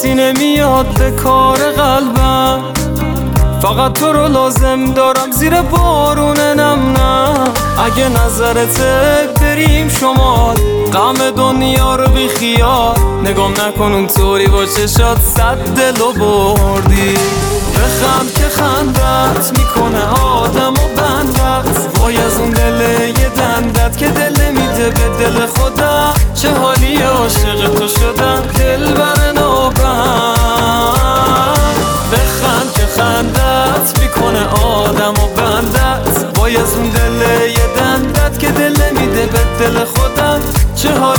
کسی نمیاد به کار قلبم، فقط تو رو لازم دارم زیر بارون نم. نه اگه نظرته بریم شمال، غم دنیا رو بی خیال، نگام نکن اونطوری با چشات صد دلو بردی. بخند که خندت میکنه آدم و بندت، وای از اون دل یه دندت که دل نمیده به دل خودم. چه حالی عاشق تو شدم دل بر نابند. بخند که خندت میکنه آدم و بندت، وای از اون دل یه دندت که دل نمیده به دل خودم. چه حالی